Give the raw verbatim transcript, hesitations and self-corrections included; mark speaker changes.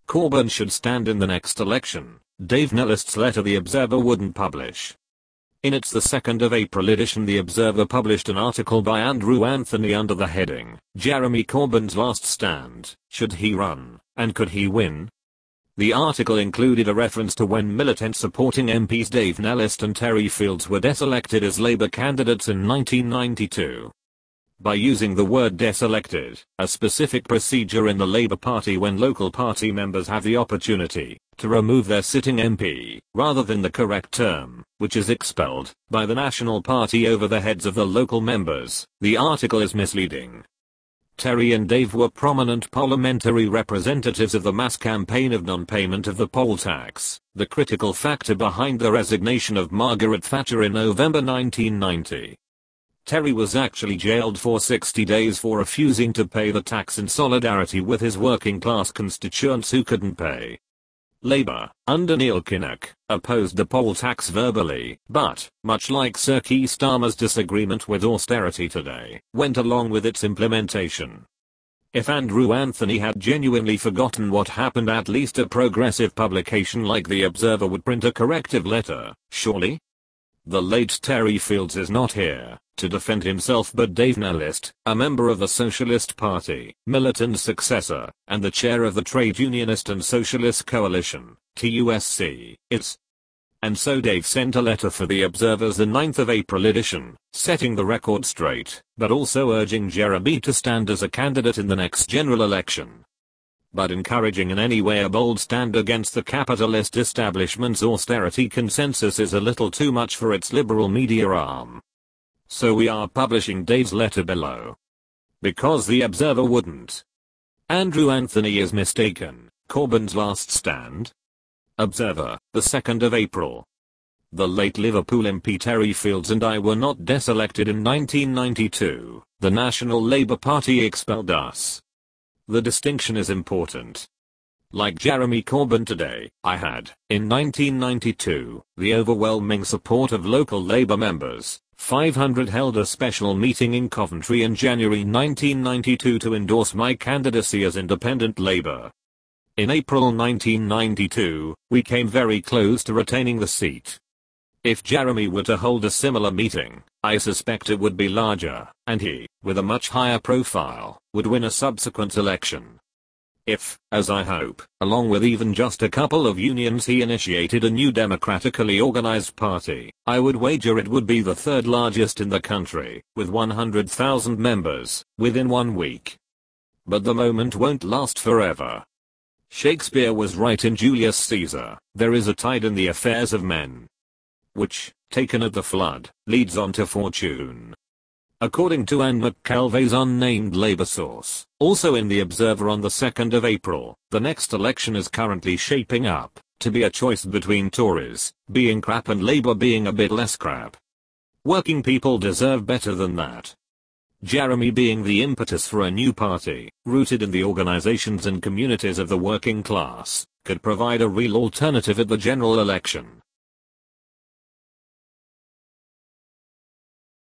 Speaker 1: Corbyn should stand in the next election, Dave Nellist's letter The Observer wouldn't publish. In its the second of April edition, The Observer published an article by Andrew Anthony under the heading, Jeremy Corbyn's Last Stand, Should He Run, and Could He Win? The article included a reference to when Militant supporting M Ps Dave Nellist and Terry Fields were deselected as Labour candidates in nineteen ninety-two. By using the word deselected, a specific procedure in the Labour Party when local party members have the opportunity to remove their sitting M P, rather than the correct term, which is expelled, by the National Party over the heads of the local members, the article is misleading. Terry and Dave were prominent parliamentary representatives of the mass campaign of non-payment of the poll tax, the critical factor behind the resignation of Margaret Thatcher in November nineteen ninety. Terry was actually jailed for sixty days for refusing to pay the tax in solidarity with his working class constituents who couldn't pay. Labour, under Neil Kinnock, opposed the poll tax verbally, but, much like Sir Keir Starmer's disagreement with austerity today, went along with its implementation. If Andrew Anthony had genuinely forgotten what happened, at least a progressive publication like The Observer would print a corrective letter, surely? The late Terry Fields is not here to defend himself, but Dave Nellist, a member of the Socialist Party, Militant's successor, and the chair of the Trade Unionist and Socialist Coalition, T U S C, is. And so Dave sent a letter for The Observer's the ninth of April edition, setting the record straight, but also urging Jeremy to stand as a candidate in the next general election. But encouraging in any way a bold stand against the capitalist establishment's austerity consensus is a little too much for its liberal media arm. So we are publishing Dave's letter below. Because The Observer wouldn't. Andrew Anthony is mistaken. Corbyn's Last Stand? Observer, the second of April. The late Liverpool M P Terry Fields and I were not deselected in nineteen ninety-two. The National Labour Party expelled us. The distinction is important. Like Jeremy Corbyn today, I had, in nineteen ninety-two, the overwhelming support of local Labour members. five hundred held a special meeting in Coventry in January nineteen ninety-two to endorse my candidacy as independent Labour. In April nineteen ninety-two, we came very close to retaining the seat. If Jeremy were to hold a similar meeting, I suspect it would be larger, and he, with a much higher profile, would win a subsequent election. If, as I hope, along with even just a couple of unions he initiated a new democratically organized party, I would wager it would be the third largest in the country, with one hundred thousand members, within one week. But the moment won't last forever. Shakespeare was right in Julius Caesar, there is a tide in the affairs of men, which, taken at the flood, leads on to fortune. According to Anne McKelvey's unnamed Labour source, also in The Observer on the second of April, the next election is currently shaping up to be a choice between Tories being crap and Labour being a bit less crap. Working people deserve better than that. Jeremy being the impetus for a new party, rooted in the organisations and communities of the working class, could provide a real alternative at the general election.